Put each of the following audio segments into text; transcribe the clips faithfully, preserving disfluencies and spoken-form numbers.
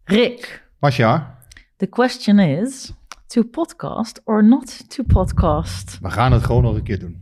Rick. Masja. The question is, to podcast or not to podcast? We gaan het gewoon nog een keer doen.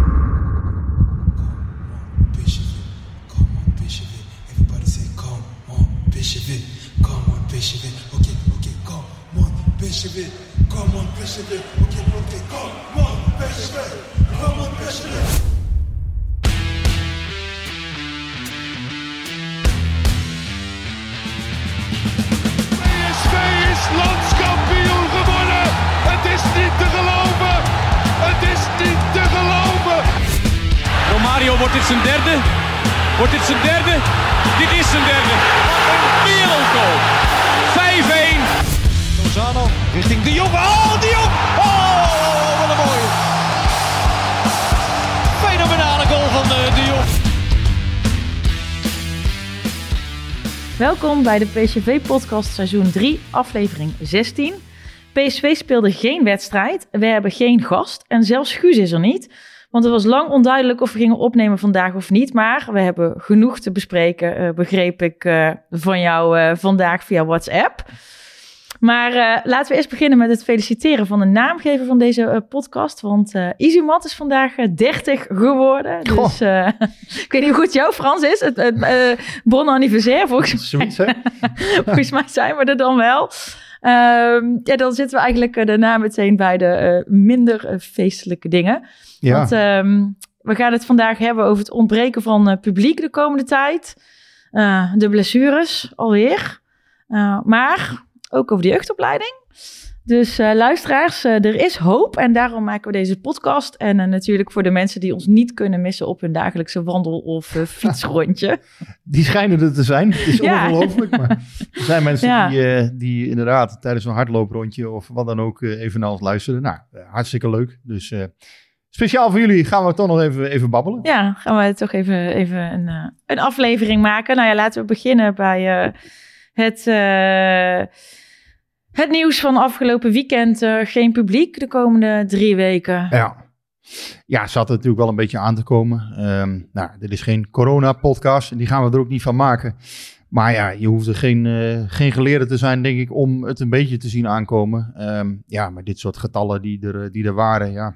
Landskampioen gewonnen. Het is niet te geloven. Het is niet te geloven. Romario, wordt dit zijn derde? Wordt dit zijn derde? Dit is zijn derde. Wat een wereldgoal. vijf-een. Lozano richting De Jong. Oh, De Jong. Oh, wat een mooie. Fenomenale goal van de, de Jong. Welkom bij de P S V-podcast seizoen drie, aflevering zestien. P S V speelde geen wedstrijd, we hebben geen gast en zelfs Guus is er niet. Want het was lang onduidelijk of we gingen opnemen vandaag of niet. Maar we hebben genoeg te bespreken, uh, begreep ik uh, van jou uh, vandaag via WhatsApp. Maar uh, laten we eerst beginnen met het feliciteren van de naamgever van deze uh, podcast. Want uh, Izumat is vandaag uh, dertig geworden. Dus uh, ik weet niet hoe goed jouw Frans is. Het, het uh, bon anniversaire, volgens mij. Zoiets, hè? Volgens mij zijn we er dan wel. Um, ja, dan zitten we eigenlijk uh, daarna meteen bij de uh, minder uh, feestelijke dingen. Ja. Want um, we gaan het vandaag hebben over het ontbreken van uh, publiek de komende tijd. Uh, de blessures alweer. Uh, maar ook over de jeugdopleiding. Dus uh, luisteraars, uh, er is hoop en daarom maken we deze podcast. En uh, natuurlijk voor de mensen die ons niet kunnen missen op hun dagelijkse wandel- of uh, fietsrondje. Die schijnen er te zijn. Het is Ja. ongelooflijk. Maar er zijn mensen Ja. die, uh, die inderdaad tijdens een hardlooprondje of wat dan ook uh, even naar ons luisteren. Nou, uh, hartstikke leuk. Dus uh, speciaal voor jullie gaan we toch nog even, even babbelen. Ja, gaan we toch even, even een, uh, een aflevering maken. Nou ja, laten we beginnen bij uh, het... Uh, Het nieuws van afgelopen weekend, uh, geen publiek de komende drie weken. Ja. Ja, zat er natuurlijk wel een beetje aan te komen. Um, nou, dit is geen corona-podcast en die gaan we er ook niet van maken. Maar ja, je hoeft er geen, uh, geen geleerde te zijn, denk ik, om het een beetje te zien aankomen. Um, ja, maar dit soort getallen die er, die er waren, ja,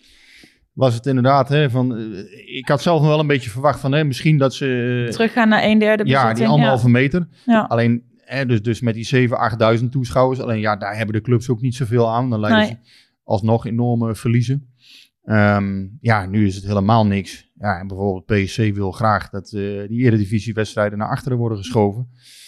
was het inderdaad, hè, van, uh, ik had zelf nog wel een beetje verwacht van, hè, misschien dat ze... Uh, Teruggaan naar een derde bezetting. ja, die anderhalve ja. meter. Ja. Alleen... Eh, dus, dus met die zevenduizend, achtduizend toeschouwers. Alleen ja, daar hebben de clubs ook niet zoveel aan. Dan leiden Nee. ze alsnog enorme verliezen. Um, ja, nu is het helemaal niks. Ja, en bijvoorbeeld P S V wil graag dat uh, die eredivisiewedstrijden naar achteren worden geschoven.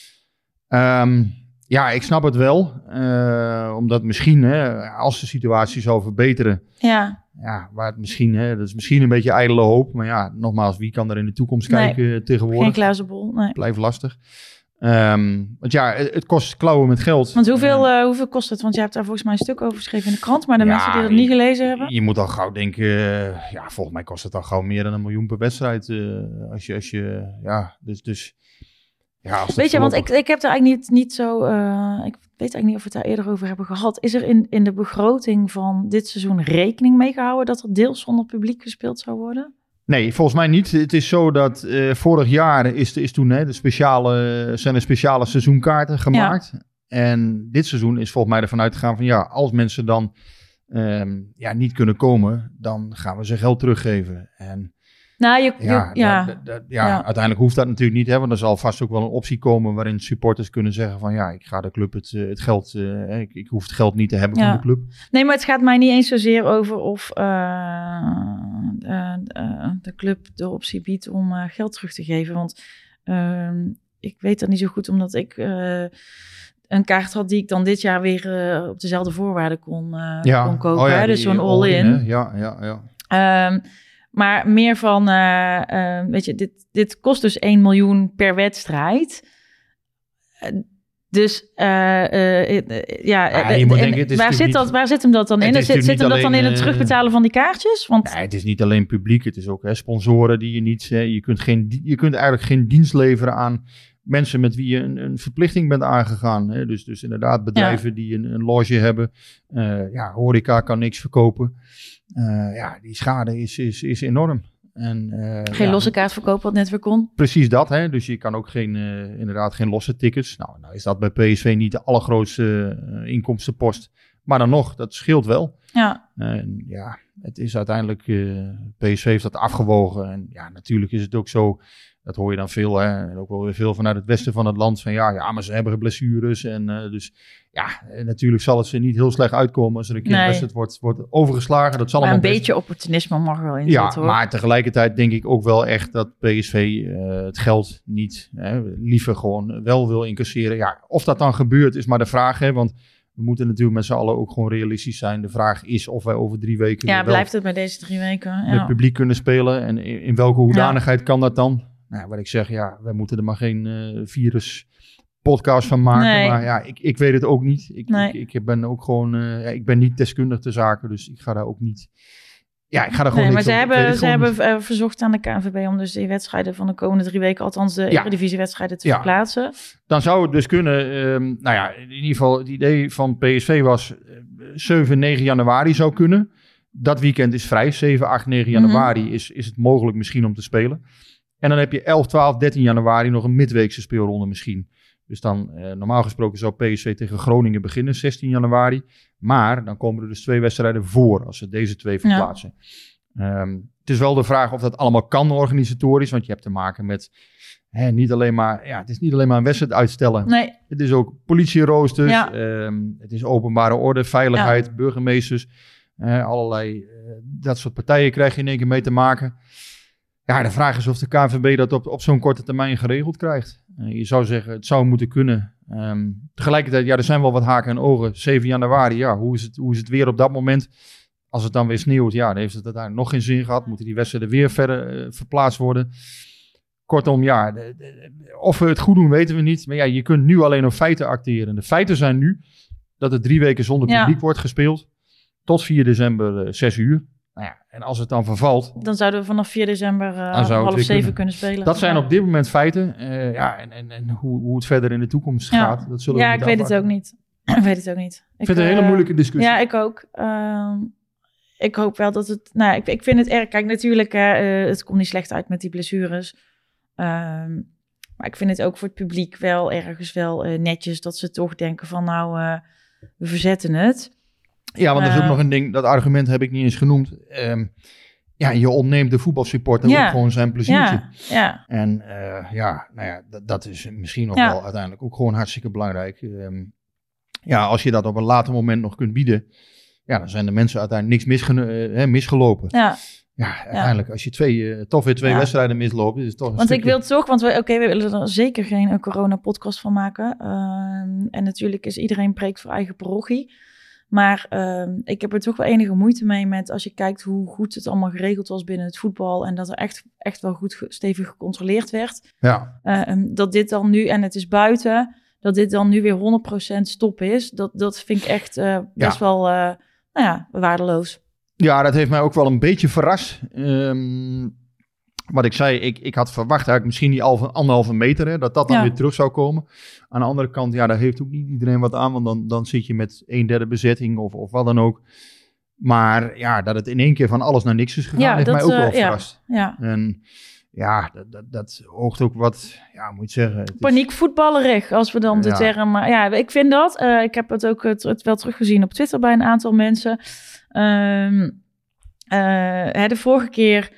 Um, ja, ik snap het wel. Uh, omdat misschien, hè, als de situatie zou verbeteren... Ja. Ja, waar het misschien, hè, dat is misschien een beetje ijdele hoop. Maar ja, nogmaals, wie kan er in de toekomst Nee. kijken tegenwoordig? Geen glazen bol, nee. Blijft lastig. Um, want ja, het, het kost klauwen met geld. Want hoeveel, uh, hoeveel kost het? Want je hebt daar volgens mij een stuk over geschreven in de krant. Maar de Ja, mensen die dat niet gelezen hebben... Je moet al gauw denken, uh, ja, volgens mij kost het al gauw meer dan een miljoen per wedstrijd. Uh, als je, als je, ja, dus, dus ja. Als Weet je, want ik, ik heb er eigenlijk niet, niet zo... Uh, ik weet eigenlijk niet of we het daar eerder over hebben gehad. Is er in, in de begroting van dit seizoen rekening mee gehouden dat er deels zonder publiek gespeeld zou worden? Nee, volgens mij niet. Het is zo dat uh, vorig jaar is, is toen, hè, de speciale, zijn er speciale seizoenkaarten gemaakt. Ja. En dit seizoen is volgens mij ervan uitgegaan van ja, als mensen dan um, ja, niet kunnen komen, dan gaan we ze geld teruggeven. En nou, je, ja, je, ja. Da, da, da, ja, ja, uiteindelijk hoeft dat natuurlijk niet, hè, want er zal vast ook wel een optie komen waarin supporters kunnen zeggen van ja, ik ga de club het, het geld, uh, ik, ik hoef het geld niet te hebben ja. van de club. Nee, maar het gaat mij niet eens zozeer over of uh, uh, uh, de club de optie biedt om uh, geld terug te geven. Want uh, ik weet dat niet zo goed, omdat ik uh, een kaart had die ik dan dit jaar weer uh, op dezelfde voorwaarden kon, uh, ja. kon kopen. Oh ja, dus zo'n all-in. all-in. Ja, ja, ja. Um, Maar meer van, uh, uh, weet je, dit, dit kost dus één miljoen per wedstrijd. Uh, dus, uh, uh, uh, ja, ja je moet denken, het is waar, zit niet, dat, waar zit hem dat dan in? Zit, zit hem dat dan in het terugbetalen van die kaartjes? Want... Nee, het is niet alleen publiek, het is ook hè, sponsoren die je niet... Hè, je, kunt geen, je kunt eigenlijk geen dienst leveren aan mensen met wie je een, een verplichting bent aangegaan. Hè. Dus, dus inderdaad bedrijven ja. die een, een loge hebben. Uh, ja, horeca kan niks verkopen. Uh, ja, die schade is, is, is enorm. En, uh, geen ja, losse kaartverkoop wat net weer kon. Precies dat, hè? Dus je kan ook geen, uh, inderdaad geen losse tickets. Nou, nou is dat bij P S V niet de allergrootste uh, inkomstenpost. Maar dan nog, dat scheelt wel. Ja. En ja, het is uiteindelijk, uh, P S V heeft dat afgewogen. En ja, natuurlijk is het ook zo, dat hoor je dan veel, hè? En ook wel weer veel vanuit het westen van het land. Van ja, ja maar ze hebben blessures. En uh, dus ja, natuurlijk zal het ze niet heel slecht uitkomen als er een keer nee. wedstrijd wordt, wordt overgeslagen. Dat zal maar een best... beetje opportunisme mag wel in ja, zitten, hoor. Maar tegelijkertijd denk ik ook wel echt dat P S V uh, het geld niet hè, liever gewoon wel wil incasseren. Ja, of dat dan gebeurt is maar de vraag, hè, want we moeten natuurlijk met z'n allen ook gewoon realistisch zijn. De vraag is of wij over drie weken... Ja, blijft het bij deze drie weken? Ja. Met publiek kunnen spelen. En in, in welke hoedanigheid ja. kan dat dan? Nou, wat ik zeg, ja, wij moeten er maar geen uh, virus podcast van maken. Nee. Maar ja, ik, ik weet het ook niet. Ik, nee. ik, ik ben ook gewoon... Uh, ja, ik ben niet deskundig te zaken, dus ik ga daar ook niet... Ja, ik ga er gewoon nee, niet maar op. ze hebben, ze hebben uh, verzocht aan de K N V B om dus die wedstrijden van de komende drie weken, althans de ja. Eredivisie-wedstrijden te ja. verplaatsen. Dan zou het dus kunnen, um, nou ja, in ieder geval het idee van P S V was uh, zeven, negen januari zou kunnen. Dat weekend is vrij, zeven, acht, negen januari mm-hmm. is, is het mogelijk misschien om te spelen. En dan heb je elf, twaalf, dertien januari nog een midweekse speelronde misschien. Dus dan, uh, normaal gesproken zou P S V tegen Groningen beginnen, zestien januari. Maar dan komen er dus twee wedstrijden voor als ze deze twee verplaatsen. Ja. Um, het is wel de vraag of dat allemaal kan organisatorisch. Want je hebt te maken met hè, niet alleen maar, ja, het is niet alleen maar een wedstrijd uitstellen. Nee. Het is ook politieroosters. Ja. Um, het is openbare orde, veiligheid, ja. burgemeesters. Uh, allerlei, uh, dat soort partijen krijg je in één keer mee te maken. Ja, de vraag is of de K N V B dat op, op zo'n korte termijn geregeld krijgt. Uh, je zou zeggen, het zou moeten kunnen. Um, tegelijkertijd, ja, er zijn wel wat haken en ogen. zeven januari, ja, hoe is het, hoe is het weer op dat moment? Als het dan weer sneeuwt, ja, dan heeft het uiteindelijk nog geen zin gehad. Moeten die wedstrijden weer verder uh, verplaatst worden? Kortom, ja, de, de, of we het goed doen, weten we niet. Maar ja, je kunt nu alleen op feiten acteren. De feiten zijn nu dat het drie weken zonder publiek ja. wordt gespeeld. Tot vier december, uh, zes uur. Nou ja, en als het dan vervalt... Dan zouden we vanaf vier december uh, half zeven kunnen. kunnen spelen. Dat zijn op dit moment feiten. Uh, ja, en, en, en hoe, hoe het verder in de toekomst ja. gaat, dat zullen we Ja, ik weet het ook niet. ik weet het ook niet. Ik, ik vind het een hele uh, moeilijke discussie. Ja, ik ook. Uh, ik hoop wel dat het... Nou, ik, ik vind het erg... Kijk, natuurlijk, uh, het komt niet slecht uit met die blessures. Uh, maar ik vind het ook voor het publiek wel ergens wel uh, netjes... dat ze toch denken van, nou, uh, we verzetten het... Ja, want uh, dat is ook nog een ding, dat argument heb ik niet eens genoemd. Um, ja, je ontneemt de voetbalsupporter ja, ook gewoon zijn pleziertje. Ja, ja. En uh, ja, nou ja, dat, dat is misschien nog ja. wel uiteindelijk ook gewoon hartstikke belangrijk. Um, ja, als je dat op een later moment nog kunt bieden, ja, dan zijn de mensen uiteindelijk niks misge- uh, misgelopen. Ja. Ja, uiteindelijk, ja. als je twee, uh, toch weer twee ja. wedstrijden misloopt, is het toch een Want stukje... ik wil toch, want we, oké, okay, we willen er zeker geen uh, corona-podcast van maken. Uh, en natuurlijk is iedereen preekt voor eigen parochie. Maar uh, ik heb er toch wel enige moeite mee met als je kijkt hoe goed het allemaal geregeld was binnen het voetbal. En dat er echt, echt wel goed ge- stevig gecontroleerd werd. Ja. Uh, dat dit dan nu, en het is buiten, dat dit dan nu weer honderd procent stop is. Dat, dat vind ik echt uh, best ja. wel, uh, nou ja, waardeloos. Ja, dat heeft mij ook wel een beetje verrast. Um, wat ik zei, ik, ik had verwacht eigenlijk misschien die alve, anderhalve meter, hè, dat dat dan ja. weer terug zou komen. Aan de andere kant, ja, daar heeft ook niet iedereen wat aan, want dan, dan zit je met een derde bezetting of, of wat dan ook. Maar ja, dat het in één keer van alles naar niks is gegaan, ja, heeft dat, mij ook uh, wel verrast. Ja, ja. En ja, dat, dat, dat oogt ook wat, ja, moet je zeggen. Het paniekvoetballerig, als we dan de ja. term... Maar ja, ik vind dat. Uh, ik heb het ook het, het wel teruggezien op Twitter bij een aantal mensen. Um, uh, hè, de vorige keer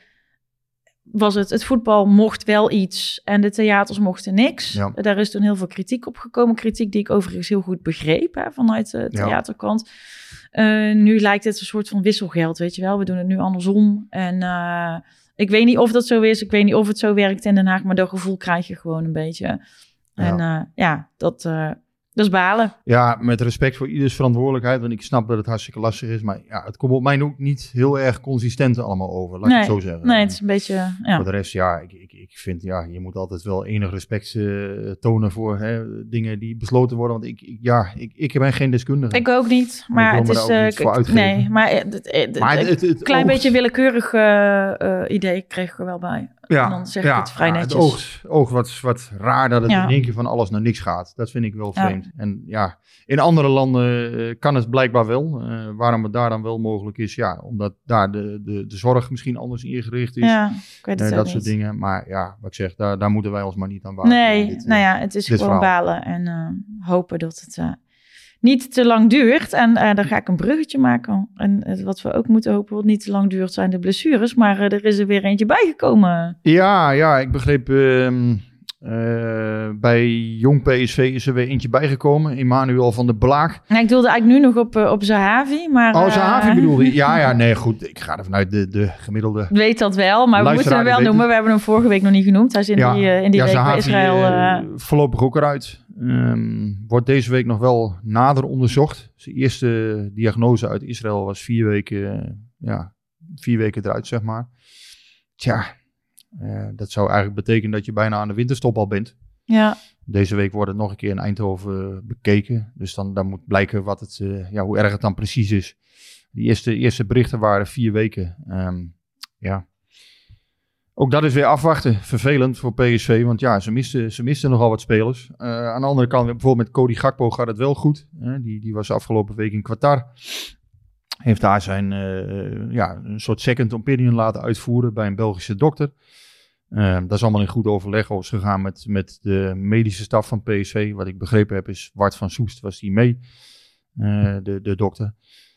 was het, het voetbal mocht wel iets en de theaters mochten niks. Ja. Daar is toen heel veel kritiek op gekomen. Kritiek die ik overigens heel goed begreep, hè, vanuit de theaterkant. Ja. Uh, nu lijkt het een soort van wisselgeld, weet je wel. We doen het nu andersom. En uh, ik weet niet of dat zo is. Ik weet niet of het zo werkt in Den Haag, maar dat gevoel krijg je gewoon een beetje. Ja. En uh, ja, dat... Uh, Dat is balen. Ja, met respect voor ieders verantwoordelijkheid. Want ik snap dat het hartstikke lastig is. Maar ja, het komt op mij ook niet heel erg consistent allemaal over. Laat nee, ik het zo zeggen. Nee, het is een beetje... Ja. Voor de rest, ja, ik, ik, ik vind... Ja, je moet altijd wel enig respect uh, tonen voor hè, dingen die besloten worden. Want ik, ik, ja, ik, ik ben geen deskundige. Ik ook niet. Maar het is... Uh, k- nee, maar een klein beetje willekeurig uh, uh, idee kreeg ik er wel bij. Ja, En dan zeg ja, ik het vrij ja, netjes. Het oog, oog wat, wat raar dat het Ja. in één keer van alles naar niks gaat. Dat vind ik wel Ja. vreemd. En ja, in andere landen uh, kan het blijkbaar wel. Uh, waarom het daar dan wel mogelijk is, ja, omdat daar de, de, de zorg misschien anders ingericht is. Ja, ik weet het uh, ook dat niet. soort dingen. Maar ja, wat ik zeg, daar, daar moeten wij ons maar niet aan wagen. Nee, dit, uh, nou ja, het is dit gewoon verhaal. balen en uh, hopen dat het uh, niet te lang duurt. En uh, dan ga ik een bruggetje maken. En uh, wat we ook moeten hopen wat niet te lang duurt zijn de blessures. Maar uh, er is er weer eentje bijgekomen. Ja, ja, ik begreep uh, uh, bij Jong P S V is er weer eentje bijgekomen. Emmanuel van der Blaak. Nou, ik doelde eigenlijk nu nog op, uh, op Zahavi. Maar, Oh, Zahavi uh, bedoelde je? Ja, ja, nee, goed. Ik ga er vanuit de, de gemiddelde... weet dat wel, maar we moeten hem wel weet noemen. het. We hebben hem vorige week nog niet genoemd. Hij is in Ja, die, uh, in die ja, week bij Zahavi, Israël. Uh, uh, voorlopig ook eruit. Um, wordt deze week nog wel nader onderzocht. Zijn eerste diagnose uit Israël was vier weken, uh, ja, vier weken eruit, zeg maar. Tja, uh, dat zou eigenlijk betekenen dat je bijna aan de winterstop al bent. ja, Deze week wordt het nog een keer in Eindhoven bekeken. Dus dan, dan moet blijken wat het, uh, ja, hoe erg het dan precies is. De eerste, eerste berichten waren vier weken. Um, ja. Ook dat is weer afwachten. Vervelend voor P S V, want ja, ze misten, ze misten nogal wat spelers. Uh, aan de andere kant, bijvoorbeeld met Cody Gakpo gaat het wel goed. Uh, die, die was afgelopen week in Qatar. Heeft daar zijn uh, ja, een soort second opinion laten uitvoeren bij een Belgische dokter. Uh, dat is allemaal in goed overleg is gegaan met, met de medische staf van P S V. Wat ik begrepen heb is, Wart van Soest was die mee, uh, de, de dokter.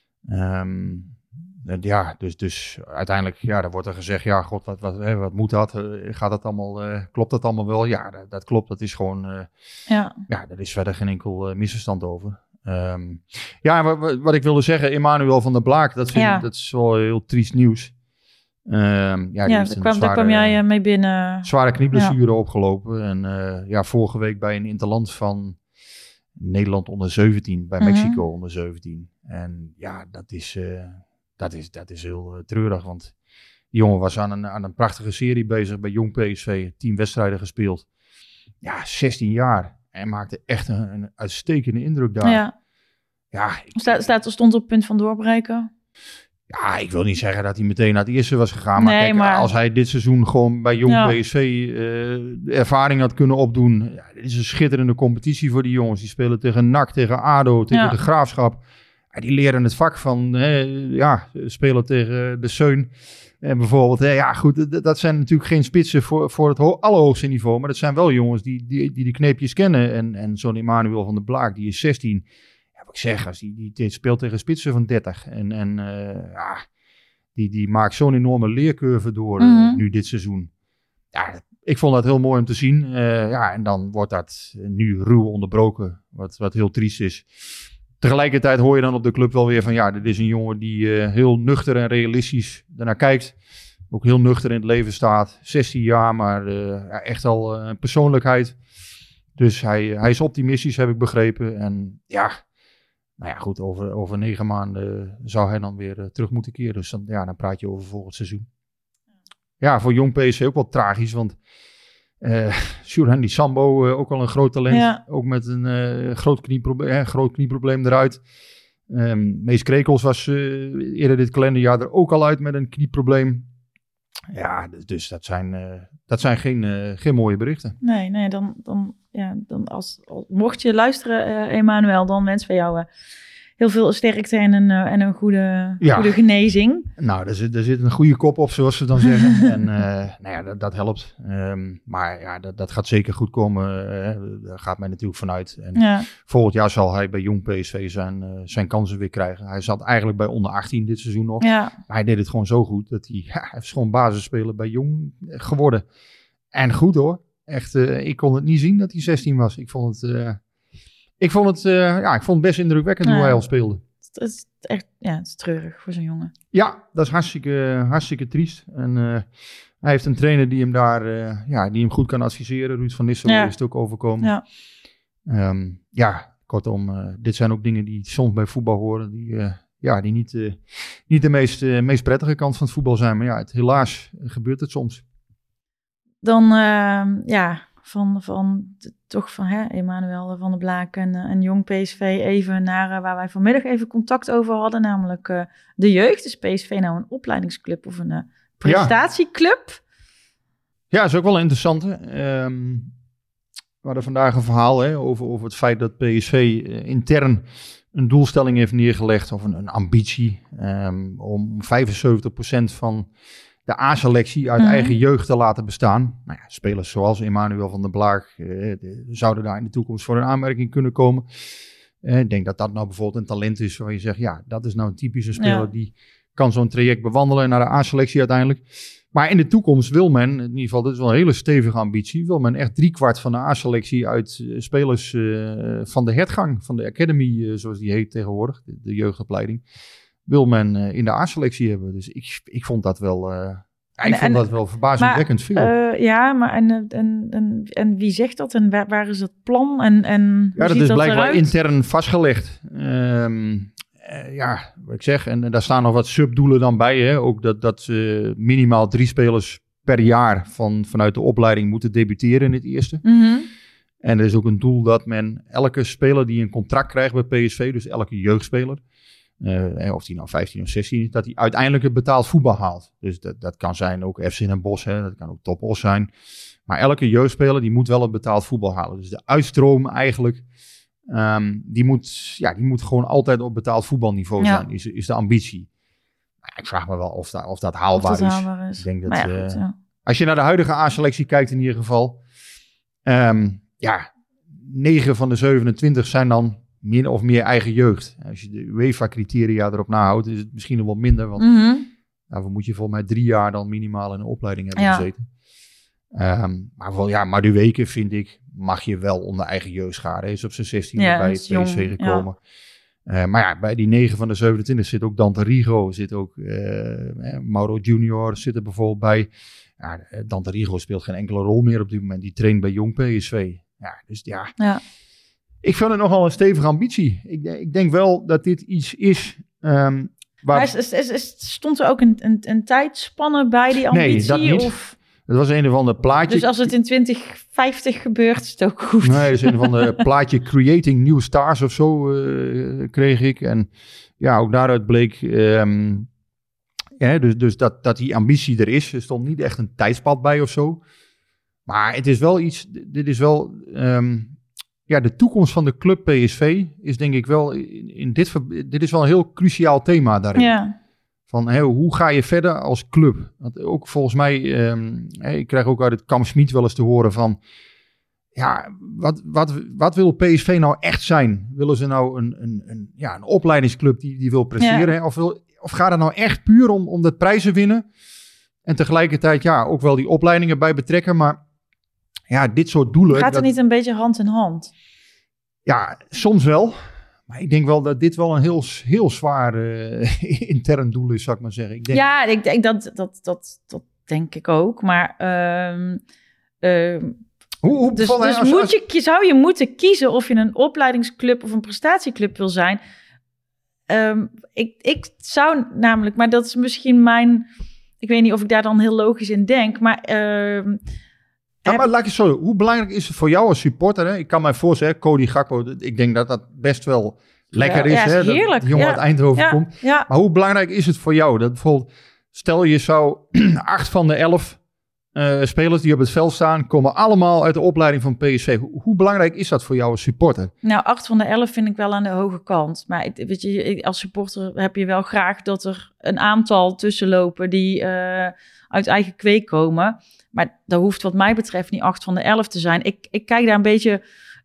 Um, Ja, dus, dus uiteindelijk, ja, dan wordt er gezegd, ja, god, wat, wat, hè, wat moet dat? Uh, gaat dat allemaal, uh, klopt dat allemaal wel? Ja, dat, dat klopt, dat is gewoon, uh, ja. ja, daar is verder geen enkel uh, misverstand over. Um, ja, wat, wat ik wilde zeggen, Emmanuel van der Blaak, dat, vind, Ja. dat is wel heel triest nieuws. Um, ja, die Ja, heeft daar een kwam, zware, daar kwam jij uh, mee binnen. zware knieblessure opgelopen. En uh, ja, vorige week bij een interland van Nederland onder zeventien, bij Mhm. Mexico onder zeventien. En ja, dat is... Uh, Dat is, dat is heel uh, treurig, want die jongen was aan een, aan een prachtige serie bezig bij Jong P S V. tien wedstrijden gespeeld. Ja, zestien jaar. En maakte echt een, een uitstekende indruk daar. Ja. Ja, ik, Sta, staat, stond op het punt van doorbreken. ja, ik wil niet zeggen dat hij meteen naar het eerste was gegaan. Maar, Nee, kijk, maar- als hij dit seizoen gewoon bij Jong Ja. P S V uh, ervaring had kunnen opdoen. Ja, dit is een schitterende competitie voor die jongens. Die spelen tegen N A C, tegen A D O, tegen Ja. de Graafschap. Ja, die leren het vak van hè, ja, spelen tegen de Seun. En bijvoorbeeld, hè, ja goed, d- dat zijn natuurlijk geen spitsen voor, voor het ho- allerhoogste niveau. Maar dat zijn wel jongens die die, die, die kneepjes kennen. En, en zo'n Emmanuel van der Blaak, die is zestien. Ja, wat ik zeg, als die, die, die speelt tegen spitsen van dertig. En, en uh, ja, die, die maakt zo'n enorme leercurve door uh, Mhm. nu dit seizoen. Ja, ik vond dat heel mooi om te zien. Uh, ja, en dan wordt dat nu ruw onderbroken, wat, wat heel triest is. Tegelijkertijd hoor je dan op de club wel weer van... ja, dit is een jongen die uh, heel nuchter en realistisch ernaar kijkt. Ook heel nuchter in het leven staat. zestien jaar, maar uh, ja, echt al uh, een persoonlijkheid. Dus hij, hij is optimistisch, heb ik begrepen. En ja, nou ja, goed, over, over negen maanden zou hij dan weer uh, terug moeten keren. Dus dan, ja, dan praat je over volgend seizoen. Ja, voor Jong P S V ook wel tragisch, want... Uh, Sjoerd-Henry Sambo, uh, ook al een groot talent. Ja. Ook met een uh, groot, knieproble- eh, groot knieprobleem eruit. Um, Mees Krekels was uh, eerder dit kalenderjaar er ook al uit met een knieprobleem. Ja, dus, dus dat zijn, uh, dat zijn geen, uh, geen mooie berichten. Nee, nee, dan, dan, ja, dan als, als mocht je luisteren, uh, Emmanuel, dan wens we jou uh, heel veel sterkte en een, uh, en een goede, Ja. goede genezing. Nou, daar zit, daar zit een goede kop op, zoals ze dan zeggen. En uh, nou ja, dat, dat helpt. Um, maar ja, dat, dat gaat zeker goed komen. Uh, daar gaat mij natuurlijk vanuit. En Ja, volgend jaar zal hij bij Jong P S V zijn, uh, zijn kansen weer krijgen. Hij zat eigenlijk bij onder achttien dit seizoen nog. ja, Maar hij deed het gewoon zo goed dat hij, ja, hij is gewoon basisspeler bij Jong geworden. En goed hoor. Echt, uh, ik kon het niet zien dat hij zestien was. Ik vond het, uh, ik vond het, uh, ja, ik vond het best indrukwekkend Ja. hoe hij al speelde. het is echt, ja, het is treurig voor zo'n jongen. Ja, dat is hartstikke, hartstikke triest. En uh, hij heeft een trainer die hem daar, uh, ja, die hem goed kan adviseren. Ruud van Nistelrooy Ja. is het ook overkomen. Ja. Um, ja, kortom, uh, dit zijn ook dingen die soms bij voetbal horen. Die, uh, ja, die niet, uh, niet de meest, uh, meest prettige kant van het voetbal zijn. Maar ja, het, helaas gebeurt het soms. Dan, uh, ja, van, van de, toch van hè, Emmanuel van der Blaak en, uh, en Jong P S V even naar uh, waar wij vanmiddag even contact over hadden. Namelijk uh, de jeugd. Is P S V nou een opleidingsclub of een uh, prestatieclub? Ja, dat is ook wel interessant. Hè? Um, we hadden vandaag een verhaal hè, over, over het feit dat P S V uh, intern een doelstelling heeft neergelegd, of een, een ambitie, um, om vijfenzeventig procent van de A-selectie uit mm. eigen jeugd te laten bestaan. Nou ja, spelers zoals Emmanuel van der Blaak uh, de, zouden daar in de toekomst voor een aanmerking kunnen komen. Uh, ik denk dat dat nou bijvoorbeeld een talent is waar je zegt, ja, dat is nou een typische speler ja. die kan zo'n traject bewandelen naar de A-selectie uiteindelijk. Maar in de toekomst wil men, in ieder geval, dat is wel een hele stevige ambitie, wil men echt driekwart van de A-selectie uit uh, spelers uh, van de hertgang, van de academy, uh, zoals die heet tegenwoordig, de, de jeugdopleiding, wil men uh, in de A-selectie hebben. Dus ik, ik vond dat wel, uh, ik en, vond en, dat wel verbazingwekkend veel. Uh, ja, maar en, en, en, en wie zegt dat en waar, waar is het plan? En, en ja, dat is dat blijkbaar eruit? intern vastgelegd. Um, Uh, ja, wat ik zeg, en, en daar staan nog wat subdoelen dan bij. Hè? Ook dat, dat uh, minimaal drie spelers per jaar van, vanuit de opleiding moeten debuteren in het eerste. Mm-hmm. En er is ook een doel dat men elke speler die een contract krijgt bij P S V, dus elke jeugdspeler, uh, of die nou vijftien of zestien is, dat hij uiteindelijk het betaald voetbal haalt. Dus dat, dat kan zijn ook F C Den Bosch, hè? Dat kan ook Top Os zijn. Maar elke jeugdspeler die moet wel het betaald voetbal halen. Dus de uitstroom eigenlijk... Um, die, moet, ja, die moet gewoon altijd op betaald voetbalniveau ja. zijn, is, is de ambitie. Nou, ik vraag me wel of, da, of dat haalbaar of dat is. Haalbaar is. Ik denk dat, ja, goed, uh, ja. Als je naar de huidige A-selectie kijkt in ieder geval, um, ja, negen van de zevenentwintig zijn dan min of meer eigen jeugd. Als je de UEFA-criteria erop nahoudt, is het misschien nog wel minder, want mm-hmm. daarvoor moet je volgens mij drie jaar dan minimaal in een opleiding hebben ja. gezeten. Um, maar wel, ja, Madueke vind ik, mag je wel onder eigen jeugd scharen. Hij is op zijn zestiende ja, bij het P S V gekomen. Ja. Uh, maar ja, bij die negen van de zevenentwintig zit ook Dante Rigo, zit ook uh, Mauro Junior zit er bijvoorbeeld bij. Ja, Dante Rigo speelt geen enkele rol meer op dit moment. Die traint bij Jong P S V. Ja, dus ja. ja. Ik vind het nogal een stevige ambitie. Ik, ik denk wel dat dit iets is... Um, waar... Maar is, is, is, stond er ook een, een, een tijdspanne bij die ambitie? Nee, dat niet. Of... Het was een of ander plaatje. Dus als het in twintig vijftig gebeurt, is het ook goed. Nee, dat is een of ander plaatje Creating New Stars of zo uh, kreeg ik. En ja, ook daaruit bleek um, ja, dus, dus dat, dat die ambitie er is. Er stond niet echt een tijdspad bij of zo. Maar het is wel iets, dit is wel... Um, ja, de toekomst van de club P S V is denk ik wel... In, in dit, dit is wel een heel cruciaal thema daarin. Ja. Van hey, hoe ga je verder als club? Want ook volgens mij, um, hey, ik krijg ook uit het Kamp Schmid wel eens te horen van... Ja, wat, wat, wat wil P S V nou echt zijn? Willen ze nou een, een, een, ja, een opleidingsclub die, die wil presteren? Ja. Of, wil, of gaat het nou echt puur om, om de prijzen winnen? En tegelijkertijd ja, ook wel die opleidingen bij betrekken. Maar ja, dit soort doelen... Gaat het dat, niet een beetje hand in hand? Ja, soms wel. Maar ik denk wel dat dit wel een heel, heel zwaar uh, intern doel is, zou ik maar zeggen. Ik denk... Ja, ik denk dat, dat, dat, dat denk ik ook. Maar uh, uh, hoe, hoe dus, dus als, moet als... je, zou je moeten kiezen of je een opleidingsclub of een prestatieclub wil zijn. Um, ik, ik zou namelijk, maar dat is misschien mijn... Ik weet niet of ik daar dan heel logisch in denk, maar... Uh, Ja, maar laat ik zo, hoe belangrijk is het voor jou als supporter? Hè? Ik kan mij voorstellen, Cody Gakpo, ik denk dat dat best wel lekker is. Ja, is hè? Dat die jongen ja. uit Eindhoven ja. komt. Ja. Maar hoe belangrijk is het voor jou? Dat bijvoorbeeld, stel je zou acht van de elf uh, spelers die op het veld staan, komen allemaal uit de opleiding van P S V. Hoe, hoe belangrijk is dat voor jou als supporter? Nou, acht van de elf vind ik wel aan de hoge kant. Maar weet je, als supporter heb je wel graag dat er een aantal tussenlopen die uh, uit eigen kweek komen. Maar dat hoeft wat mij betreft niet acht van de elf te zijn. Ik, ik kijk daar een beetje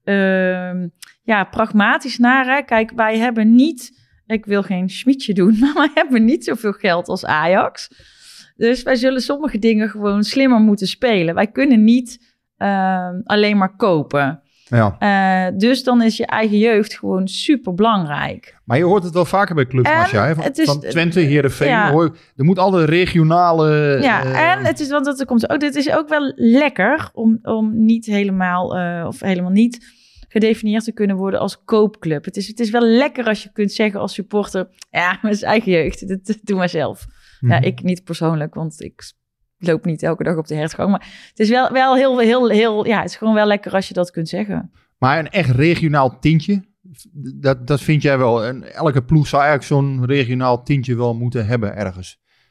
uh, ja, pragmatisch naar. Hè. Kijk, wij hebben niet... Ik wil geen schmietje doen, maar wij hebben niet zoveel geld als Ajax. Dus wij zullen sommige dingen gewoon slimmer moeten spelen. Wij kunnen niet uh, alleen maar kopen. Ja. Uh, dus dan is je eigen jeugd gewoon super belangrijk. Maar je hoort het wel vaker bij clubs, Masja, hè? Van, is, van Twente, Heerenveen. Ja. Hoor, er moet altijd regionale... Ja, uh, en het is, want dat er komt ook, dit is ook wel lekker om, om niet helemaal, uh, of helemaal niet gedefinieerd te kunnen worden als koopclub. Het is, het is wel lekker als je kunt zeggen als supporter, ja, mijn eigen jeugd, dat, dat doe maar zelf. Mm-hmm. Ja, ik niet persoonlijk, want ik loop niet elke dag op de hertgang. Maar het is wel, wel heel, heel, heel, ja, het is gewoon wel lekker als je dat kunt zeggen. Maar een echt regionaal tintje, dat, dat vind jij wel. En elke ploeg zou eigenlijk zo'n regionaal tintje wel moeten hebben ergens.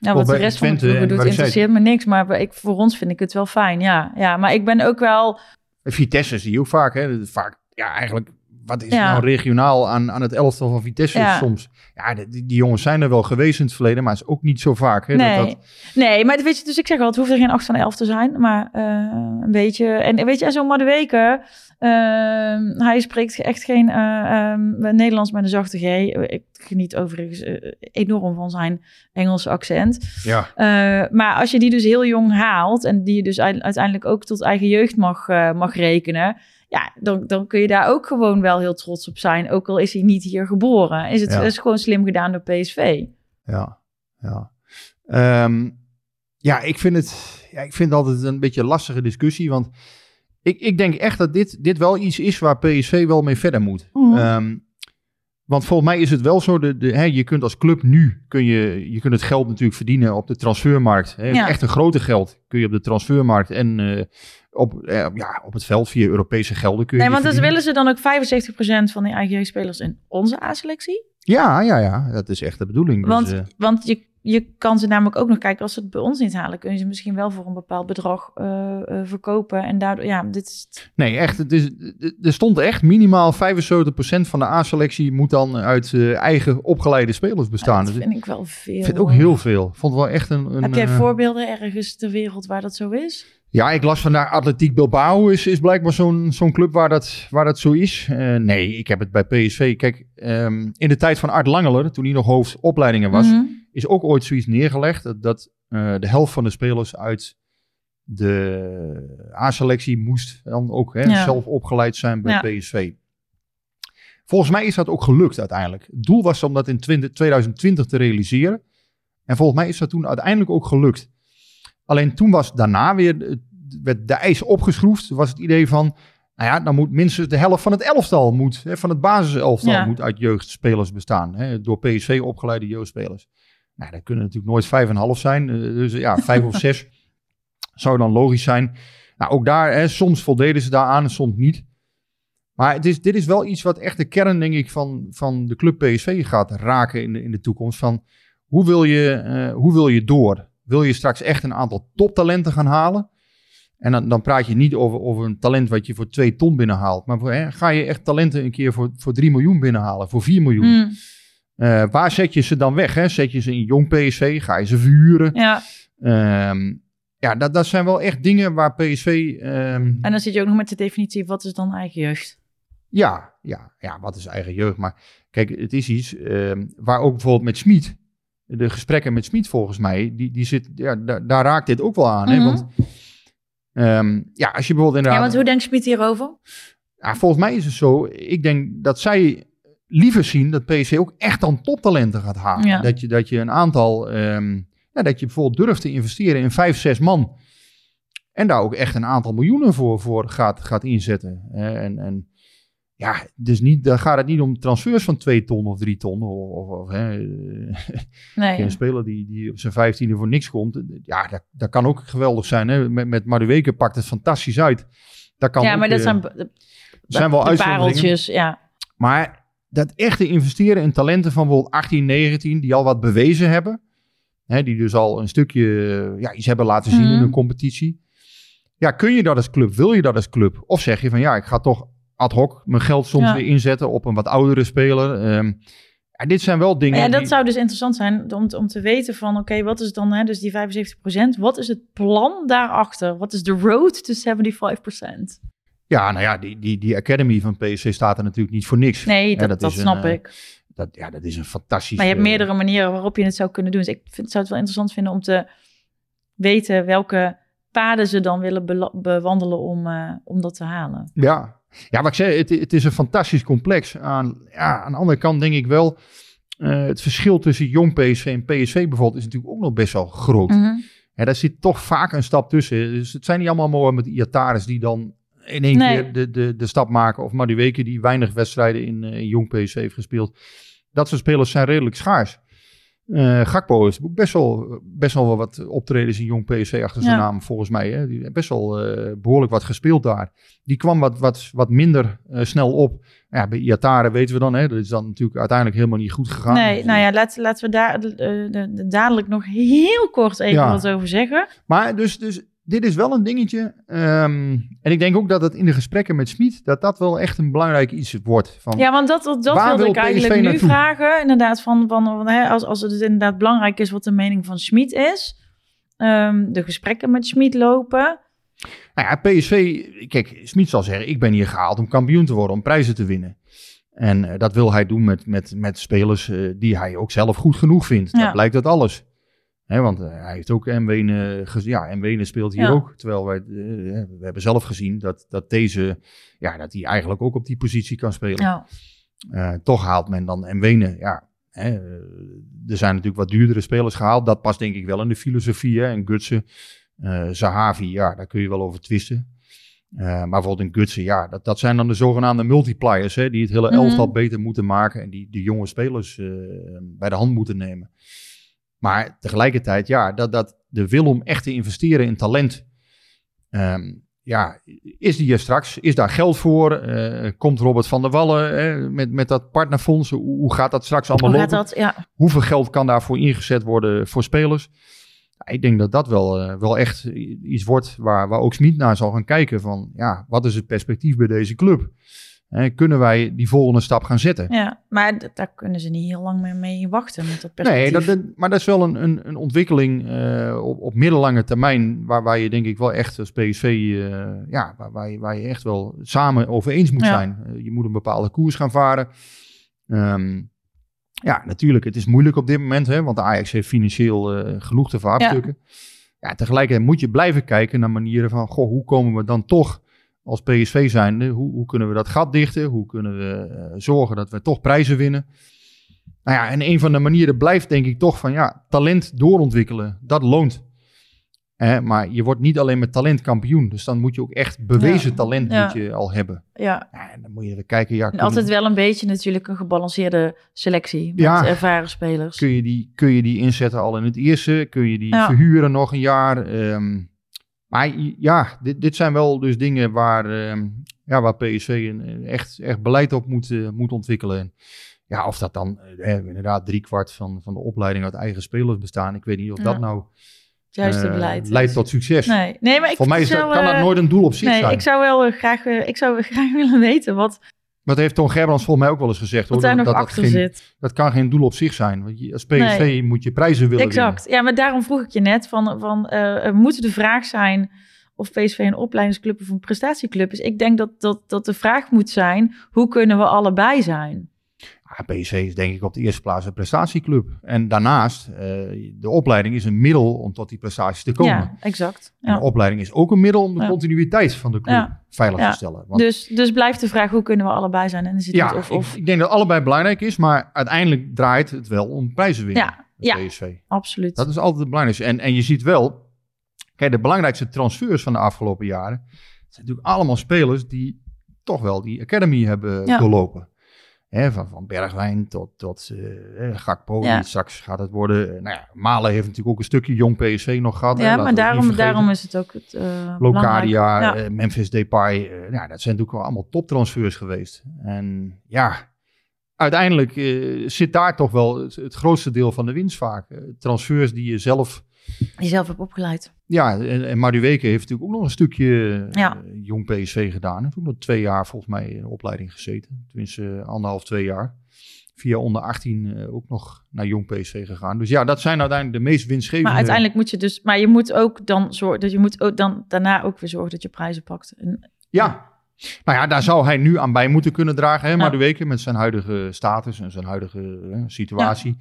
Ja, wat de rest van de ploegen doet, interesseert me niks. Maar ik, voor ons vind ik het wel fijn, ja. ja. Maar ik ben ook wel... Vitesse zie je ook vaak, hè. Vaak, ja, eigenlijk... Wat is ja. nou regionaal aan, aan het elftal van Vitesse ja. soms? Ja, die, die jongens zijn er wel geweest in het verleden, maar het is ook niet zo vaak. Hè, nee. Dat dat... nee, maar weet je, dus ik zeg wel, het hoeft er geen acht van elf te zijn, maar uh, een beetje... En weet je, en zo'n Madueke, uh, hij spreekt echt geen uh, um, Nederlands met een zachte G. Ik geniet overigens uh, enorm van zijn Engelse accent. Ja. Uh, maar als je die dus heel jong haalt en die je dus uiteindelijk ook tot eigen jeugd mag, uh, mag rekenen... Ja, dan, dan kun je daar ook gewoon wel heel trots op zijn. Ook al is hij niet hier geboren. Is het ja. is gewoon slim gedaan door P S V. Ja, ja. Um, ja, ik vind het ja, ik vind het altijd een beetje een lastige discussie. Want ik, ik denk echt dat dit, dit wel iets is waar P S V wel mee verder moet. Mm-hmm. Um, want volgens mij is het wel zo, de, de, hè, je kunt als club nu, kun je, je kunt het geld natuurlijk verdienen op de transfermarkt. Hè. Ja. Echt een grote geld kun je op de transfermarkt en... Uh, Op, eh, ja, op het veld via Europese gelden kun je. Nee, want dus willen ze dan ook vijfenzeventig procent van die eigen jeugdspelers in onze A-selectie? Ja, ja, ja, dat is echt de bedoeling. Want, dus, uh... want je, je kan ze namelijk ook nog kijken, als ze het bij ons niet halen, kun je ze misschien wel voor een bepaald bedrag uh, uh, verkopen. En daardoor, ja, dit is... Nee, echt, het is, er stond echt minimaal vijfenzeventig procent van de A-selectie moet dan uit uh, eigen opgeleide spelers bestaan. Ja, dat vind ik wel veel. Ik vind het ook heel veel. Vond wel echt een... een Heb jij uh... voorbeelden ergens ter wereld waar dat zo is? Ja, ik las vandaag Atletiek Bilbao is, is blijkbaar zo'n, zo'n club waar dat, waar dat zo is. Uh, nee, ik heb het bij P S V. Kijk, um, in de tijd van Art Langeler, toen hij nog hoofdopleidingen was, mm-hmm. is ook ooit zoiets neergelegd. Dat, dat uh, de helft van de spelers uit de A-selectie moest dan ook hè, ja. zelf opgeleid zijn bij ja. P S V. Volgens mij is dat ook gelukt uiteindelijk. Het doel was om dat in twintig twintig te realiseren. En volgens mij is dat toen uiteindelijk ook gelukt. Alleen toen was daarna weer, werd de eis opgeschroefd. Was het idee van, nou ja, dan moet minstens de helft van het elftal, moet, hè, van het basiselftal, ja. moet uit jeugdspelers bestaan. Hè, door P S V opgeleide jeugdspelers. Nou, dat kunnen natuurlijk nooit vijf en een half zijn. Dus ja, vijf of zes zou dan logisch zijn. Nou, ook daar, hè, soms voldeden ze daar aan en soms niet. Maar het is, dit is wel iets wat echt de kern, denk ik, van, van de club P S V gaat raken in de, in de toekomst. Van, hoe wil je, uh, hoe wil je door? Wil je straks echt een aantal toptalenten gaan halen? En dan, dan praat je niet over, over een talent wat je voor twee ton binnenhaalt. Maar voor, hè, ga je echt talenten een keer voor, voor drie miljoen binnenhalen? Voor vier miljoen? Mm. Uh, waar zet je ze dan weg? Hè? Zet je ze in jong P S V? Ga je ze verhuren? Ja, um, ja dat, dat zijn wel echt dingen waar P S V... Um, en dan zit je ook nog met de definitie, wat is dan eigen jeugd? Ja, ja, ja, wat is eigen jeugd? Maar kijk, het is iets um, waar ook bijvoorbeeld met Smit... De gesprekken met Smit volgens mij, die, die zit, ja, daar, daar raakt dit ook wel aan. Mm-hmm. Hè? Want um, ja, als je bijvoorbeeld inderdaad... Ja, want hoe denkt Smit hierover? Ja, volgens mij is het zo, ik denk dat zij liever zien dat P S V ook echt dan toptalenten gaat halen. Ja. Dat, je, dat je een aantal, um, ja, dat je bijvoorbeeld durft te investeren in vijf, zes man. En daar ook echt een aantal miljoenen voor, voor gaat, gaat inzetten. En, en ja, dus niet, dan gaat het niet om transfers van twee ton of drie ton. Of, of, of hè, nee, een speler die, die op zijn vijftiende voor niks komt. Ja, dat, dat kan ook geweldig zijn. Hè. Met, met Madueke pakt het fantastisch uit. Dat kan ja, ook, maar dat uh, zijn, de, zijn wel de pareltjes. Ja. Maar dat echte investeren in talenten van bijvoorbeeld achttien, negentien... die al wat bewezen hebben. Hè, die dus al een stukje ja, iets hebben laten zien mm. in een competitie. Ja, kun je dat als club? Wil je dat als club? Of zeg je van ja, ik ga toch... ad hoc mijn geld soms ja. weer inzetten op een wat oudere speler. Um, ja, dit zijn wel dingen... Ja, dat die... zou dus interessant zijn om, om te weten van... oké, okay, wat is dan hè, dus die vijfenzeventig procent? Wat is het plan daarachter? Wat is de road to zevenenzeventig procent? Ja, nou ja, die, die, die academy van P S V staat er natuurlijk niet voor niks. Nee, dat, ja, dat, dat snap een, ik. Uh, dat, ja, dat is een fantastisch... Maar je hebt meerdere manieren waarop je het zou kunnen doen. Dus ik vind, zou het wel interessant vinden om te weten... welke paden ze dan willen be- bewandelen om, uh, om dat te halen. Ja, Ja, wat ik zei, het, het is een fantastisch complex. Aan, ja, aan de andere kant denk ik wel... Uh, het verschil tussen jong P S V en P S V bijvoorbeeld... is natuurlijk ook nog best wel groot. Mm-hmm. Ja, daar zit toch vaak een stap tussen. Dus het zijn niet allemaal mooi met Iatares... die dan in één nee. keer de, de, de stap maken. Of Madueke die weinig wedstrijden in, uh, in jong P S V heeft gespeeld. Dat soort spelers zijn redelijk schaars. Uh, Gakpo is ook best wel, best wel wat optredens in jong P S V achter zijn Ja. naam, volgens mij. Hè. Die heeft best wel uh, behoorlijk wat gespeeld daar. Die kwam wat, wat, wat minder uh, snel op. Ja, bij Iatare weten we dan, hè, dat is dan natuurlijk uiteindelijk helemaal niet goed gegaan. Nee, Dus, nou ja, laten, laten we daar uh, de, de, dadelijk nog heel kort even Ja. wat over zeggen. Maar dus, dus dit is wel een dingetje. Um, en ik denk ook dat het in de gesprekken met Smit, dat dat wel echt een belangrijk iets wordt. Van, Ja, want dat, dat Waar wilde wil ik eigenlijk P S V nu naartoe? vragen. Inderdaad, van, van, van, hè, als, als het dus inderdaad belangrijk is wat de mening van Smit is. Um, de gesprekken met Smit lopen. Nou ja, P S V, kijk, Smit zal zeggen, ik ben hier gehaald om kampioen te worden, om prijzen te winnen. En uh, dat wil hij doen met, met, met spelers uh, die hij ook zelf goed genoeg vindt. Ja. Dat blijkt uit alles. He, want uh, hij heeft ook Mwene, gez- ja, Mwene speelt hier Ja. ook. Terwijl wij, uh, we hebben zelf gezien dat, dat deze, ja, dat hij eigenlijk ook op die positie kan spelen. Ja. Uh, toch haalt men dan Mwene, ja. Hè, uh, er zijn natuurlijk wat duurdere spelers gehaald. Dat past denk ik wel in de filosofie. Hè. En Gutsen, uh, Zahavi, ja, daar kun je wel over twisten. Uh, maar bijvoorbeeld in Gutsen, ja, dat, dat zijn dan de zogenaamde multipliers, hè, die het hele Mhm. elftal beter moeten maken en die de jonge spelers uh, bij de hand moeten nemen. Maar tegelijkertijd, ja, dat, dat de wil om echt te investeren in talent, um, ja, is die er straks? Is daar geld voor? Uh, komt Robert van der Wallen eh, met, met dat partnerfonds? Hoe, hoe gaat dat straks allemaal Hoe lopen? gaat dat? Ja. Hoeveel geld kan daarvoor ingezet worden voor spelers? Ik denk dat dat wel, uh, wel echt iets wordt waar, waar ook Smit naar zal gaan kijken. Van, ja, wat is het perspectief bij deze club? Hè, kunnen wij die volgende stap gaan zetten? Ja, maar d- daar kunnen ze niet heel lang meer mee wachten met dat perspectief. Nee, dat, dat, maar dat is wel een, een, een ontwikkeling uh, op, op middellange termijn. Waar, waar je denk ik wel echt als P S V, uh, ja, waar, waar, je, waar je echt wel samen over eens moet Ja. zijn. Uh, je moet een bepaalde koers gaan varen. Um, Ja, natuurlijk. Het is moeilijk op dit moment, hè, want de Ajax heeft financieel uh, genoeg te verhapstukken. Ja. Ja, tegelijkertijd moet je blijven kijken naar manieren van, goh, hoe komen we dan toch als P S V zijnde, hoe, hoe kunnen we dat gat dichten? Hoe kunnen we uh, zorgen dat we toch prijzen winnen? Nou ja, en een van de manieren blijft denk ik toch van, ja, talent doorontwikkelen, dat loont. Eh, maar je wordt niet alleen met talent kampioen. Dus dan moet je ook echt bewezen Ja. talent Ja. moet je al hebben. Ja. Ja, en dan moet je even kijken. Ja, En kunnen- altijd wel een beetje natuurlijk een gebalanceerde selectie met Ja. ervaren spelers. Kun je, die, kun je die inzetten al in het eerste? Kun je die Ja. verhuren nog een jaar? Um, maar i- ja, dit, dit zijn wel dus dingen waar, um, ja, waar P S V een, echt, echt beleid op moet, uh, moet ontwikkelen. En ja, of dat dan uh, inderdaad driekwart van, van de opleiding uit eigen spelers bestaan. Ik weet niet of Ja. dat nou Het juiste uh, beleid. leidt tot succes. Nee, nee maar ik Voor mij is dat, zou, kan dat eh, nooit een doel op zich Nee, zijn. ik zou wel uh, graag, uh, ik zou graag willen weten wat, Dat heeft Ton Gerbrands volgens mij ook wel eens gezegd. wat hoor, daar dat, nog dat, dat achter geen- zit. Dat kan geen doel op zich zijn. Want je, als P S V Nee. moet je prijzen willen Exact. Ja, maar daarom vroeg ik je net van, van uh, uh, moet de vraag zijn of P S V een opleidingsclub of een prestatieclub is. Ik denk dat, dat, dat de vraag moet zijn, hoe kunnen we allebei zijn? Ja, P S V is denk ik op de eerste plaats een prestatieclub. En daarnaast, uh, de opleiding is een middel om tot die prestaties te komen. Ja, exact. En Ja. de opleiding is ook een middel om de Ja. continuïteit van de club Ja. veilig Ja. te stellen. Want Dus, dus blijft de vraag, hoe kunnen we allebei zijn? En is het ja, niet of, of... Ik, ik denk dat allebei belangrijk is, maar uiteindelijk draait het wel om prijzen winnen. Ja, met ja. P S V. Absoluut. Dat is altijd het belangrijkste. En, en je ziet wel, kijk, de belangrijkste transfers van de afgelopen jaren zijn natuurlijk allemaal spelers die toch wel die academy hebben Ja. doorlopen. Hè, van, van Bergwijn tot, tot uh, Gakpo, Ja. die straks gaat het worden. Uh, nou ja, Malen heeft natuurlijk ook een stukje jong P S V nog gehad. hè, Ja, laten maar we dat niet daarom, vergeten. daarom is het ook het uh, Locadia, belangrijk. Ja. uh, Memphis Depay, uh, nou, dat zijn natuurlijk wel allemaal toptransfers geweest. En ja, uiteindelijk uh, zit daar toch wel het, het grootste deel van de winst vaak. Uh, transfers die je zelf... Die zelf hebt opgeleid. Ja, en, en Madueke heeft natuurlijk ook nog een stukje uh, Ja. jong P S V gedaan. Hij heeft ook nog twee jaar volgens mij in de opleiding gezeten. Tenminste uh, anderhalf, twee jaar. Via onder achttien uh, ook nog naar jong P S V gegaan. Dus ja, dat zijn uiteindelijk de meest winstgevende... Maar uiteindelijk moet je dus... Maar je moet ook dan zorgen... Dat je moet ook dan daarna ook weer zorgen dat je prijzen pakt. En, Ja, nou ja, daar zou hij nu aan bij moeten kunnen dragen, hè, Ja. Madueke, met zijn huidige status en zijn huidige hè, situatie.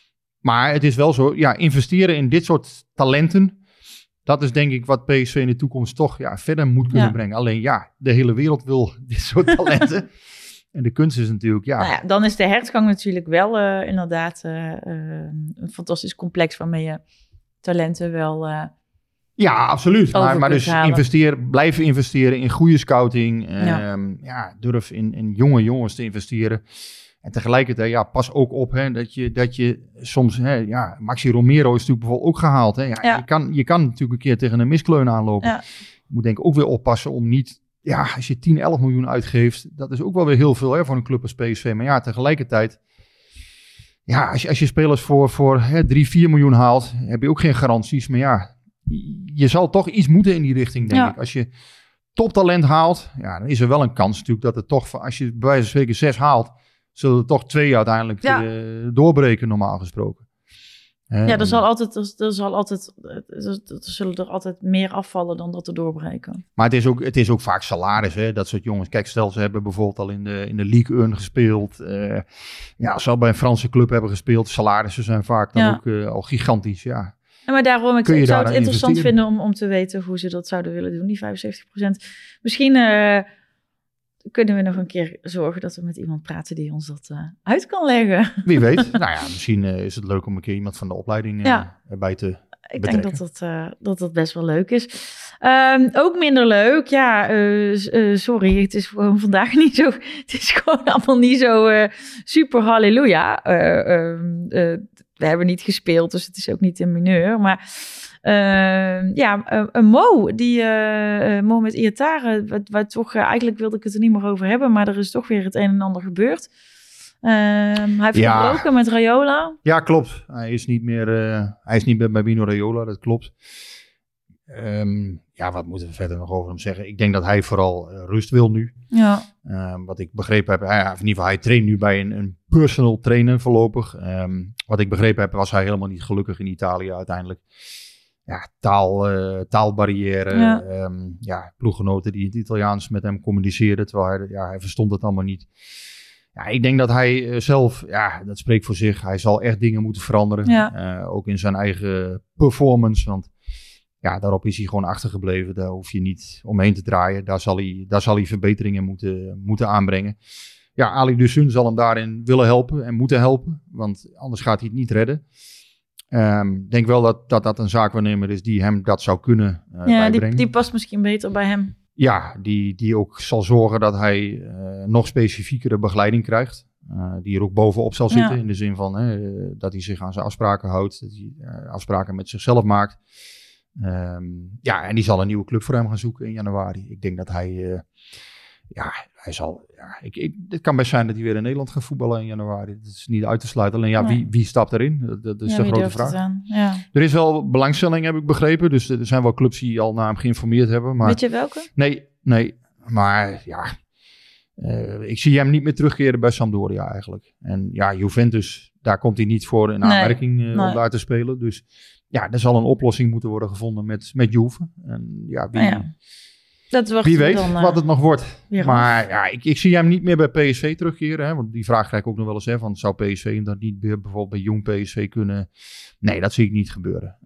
Maar het is wel zo, ja, investeren in dit soort talenten, dat is denk ik wat P S V in de toekomst toch ja, verder moet kunnen Ja. brengen. Alleen ja, de hele wereld wil dit soort talenten. En de kunst is natuurlijk, ja, Nou ja, dan is de hertgang natuurlijk wel uh, inderdaad uh, uh, een fantastisch complex waarmee je talenten wel... Uh, ja, absoluut. over Maar, maar kunt dus halen. investeer, blijven investeren in goede scouting. Ja. Ja. ja, durf in, in jonge jongens te investeren. En tegelijkertijd, ja, pas ook op hè, dat, je, dat je soms... Hè, ja, Maxi Romero is natuurlijk bijvoorbeeld ook gehaald. Hè. Ja, Ja. Je, kan, je kan natuurlijk een keer tegen een miskleun aanlopen. Ja. Je moet denk ik ook weer oppassen om niet... Ja, als je tien, elf miljoen uitgeeft, dat is ook wel weer heel veel hè, voor een club als P S V. Maar ja, tegelijkertijd... Ja, als je, als je spelers voor, voor hè, drie, vier miljoen haalt, heb je ook geen garanties. Maar ja, je zal toch iets moeten in die richting, denk Ja. ik. Als je toptalent haalt, ja, dan is er wel een kans natuurlijk dat het toch... Als je bij wijze van spreken zes haalt, zullen er toch twee uiteindelijk Ja. uh, doorbreken, normaal gesproken. Uh, Ja, er zal altijd, er, er zal altijd, er, er zullen er altijd meer afvallen dan dat er doorbreken. Maar het is ook, het is ook vaak salaris, hè, dat soort jongens. Kijk, stel ze hebben bijvoorbeeld al in de, in de Ligue één gespeeld. Uh, ja, als ze al bij een Franse club hebben gespeeld, salarissen zijn vaak dan Ja. ook uh, al gigantisch, ja. Ja, maar daarom, ik, Kun je ik zou daar het aan interessant investeren? vinden om, om te weten hoe ze dat zouden willen doen, die vijfenzeventig procent. Misschien uh, kunnen we nog een keer zorgen dat we met iemand praten die ons dat uh, uit kan leggen. Wie weet. Nou ja, misschien uh, is het leuk om een keer iemand van de opleiding uh, Ja. erbij te Ik betrekken. denk dat dat, uh, dat dat best wel leuk is. Um, ook minder leuk, ja, uh, uh, sorry, het is gewoon vandaag niet zo, het is gewoon allemaal niet zo uh, super halleluja. Uh, uh, uh, we hebben niet gespeeld, dus het is ook niet een mineur, maar uh, ja, uh, een Mo, die uh, uh, Mo met Iatare, wat, wat toch, uh, eigenlijk wilde ik het er niet meer over hebben, maar er is toch weer het een en ander gebeurd. Uh, hij heeft Ja. gebroken met Raiola. Ja, klopt. Hij is niet meer, uh, hij is niet meer bij Mino Raiola, dat klopt. Um, ja, wat moeten we verder nog over hem zeggen? Ik denk dat hij vooral uh, rust wil nu. Ja. Um, wat ik begrepen heb, hij, in ieder geval, hij traint nu bij een, een personal trainer voorlopig. Um, wat ik begrepen heb, was hij helemaal niet gelukkig in Italië uiteindelijk. Ja, taal, uh, taalbarrière. Ja. Um, ja, ploeggenoten die in het Italiaans met hem communiceerden, terwijl hij, ja, hij verstond het allemaal niet. Ja, ik denk dat hij uh, zelf, ja, dat spreekt voor zich. Hij zal echt dingen moeten veranderen. Ja. Uh, ook in zijn eigen performance, want ja, daarop is hij gewoon achtergebleven. Daar hoef je niet omheen te draaien. Daar zal hij, daar zal hij verbeteringen moeten, moeten aanbrengen. Ja, Ali Dussun zal hem daarin willen helpen en moeten helpen. Want anders gaat hij het niet redden. Ik um, denk wel dat, dat dat een zaakwaarnemer is die hem dat zou kunnen uh, Ja, bijbrengen. die, die past misschien beter bij hem. Ja, die, die ook zal zorgen dat hij uh, nog specifiekere begeleiding krijgt. Uh, die er ook bovenop zal zitten. Ja. In de zin van uh, dat hij zich aan zijn afspraken houdt. Dat hij uh, afspraken met zichzelf maakt. Um, ja, en die zal een nieuwe club voor hem gaan zoeken in januari. Ik denk dat hij... Uh, ja, hij zal... Ja, ik, ik, het kan best zijn dat hij weer in Nederland gaat voetballen in januari. Dat is niet uit te sluiten. Alleen ja, Nee. wie, wie stapt erin? Dat, dat is Ja, de wie grote durft het vraag. aan? Ja. Er is wel belangstelling, heb ik begrepen. Dus er zijn wel clubs die al naar hem geïnformeerd hebben. Maar Weet je welke? Nee, nee. Maar ja, uh, ik zie hem niet meer terugkeren bij Sampdoria eigenlijk. En ja, Juventus, daar komt hij niet voor in Nee, aanmerking uh, nee. om daar te spelen. Dus ja, er zal een oplossing moeten worden gevonden met, met Juve. En ja, wie, Ah, ja. Dat wordt wie weet dan, uh, wat het nog wordt. weer Maar ja, ik, ik zie hem niet meer bij P S V terugkeren. Hè, want die vraag krijg ik ook nog wel eens. Hè, van, zou P S V hem dan niet weer bijvoorbeeld bij jong P S V kunnen... Nee, dat zie ik niet gebeuren.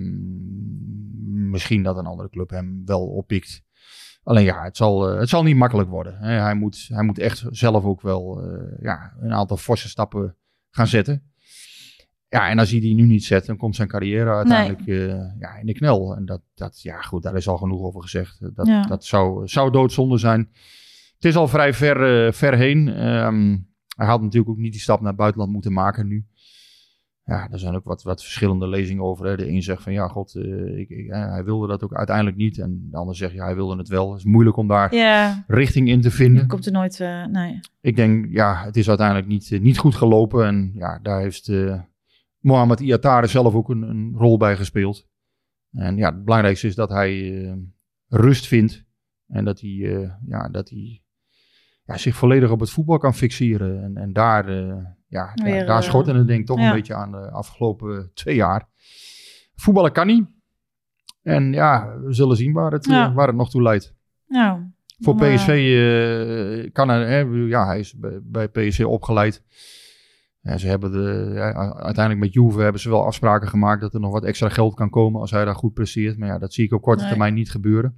Um, misschien dat een andere club hem wel oppikt. Alleen ja, het zal, uh, het zal niet makkelijk worden. Hè. Hij, moet, hij moet echt zelf ook wel uh, ja, een aantal forse stappen gaan zetten. Ja, en als hij die nu niet zet, dan komt zijn carrière uiteindelijk nee. uh, ja, in de knel. En dat, dat, ja goed, daar is al genoeg over gezegd. Dat, ja. dat zou, zou doodzonde zijn. Het is al vrij ver, uh, ver heen. Um, hij had natuurlijk ook niet die stap naar het buitenland moeten maken nu. Ja, er zijn ook wat, wat verschillende lezingen over. Hè. De een zegt van ja, god, uh, ik, ik, uh, hij wilde dat ook uiteindelijk niet. En de ander zegt ja, hij wilde het wel. Het is moeilijk om daar ja. richting in te vinden. Je komt er nooit, uh, nee. Ik denk, ja, het is uiteindelijk niet, uh, niet goed gelopen. En ja, daar heeft uh, Mohamed Iatare zelf ook een, een rol bij gespeeld. En ja, het belangrijkste is dat hij uh, rust vindt. En dat hij, uh, ja, dat hij ja, zich volledig op het voetbal kan fixeren. En, en daar... Uh, Ja, Weer, ja, daar schort en het denk ik toch ja. een beetje aan de afgelopen twee jaar. Voetballen kan niet. En ja, we zullen zien waar het, ja. uh, waar het nog toe leidt. Nou, Voor maar... P S V uh, kan er, hè, ja, hij is bij, bij P S V opgeleid. Ja, ze hebben de, ja, uiteindelijk met Juve hebben ze wel afspraken gemaakt dat er nog wat extra geld kan komen als hij daar goed presteert. Maar ja, dat zie ik op korte nee. termijn niet gebeuren.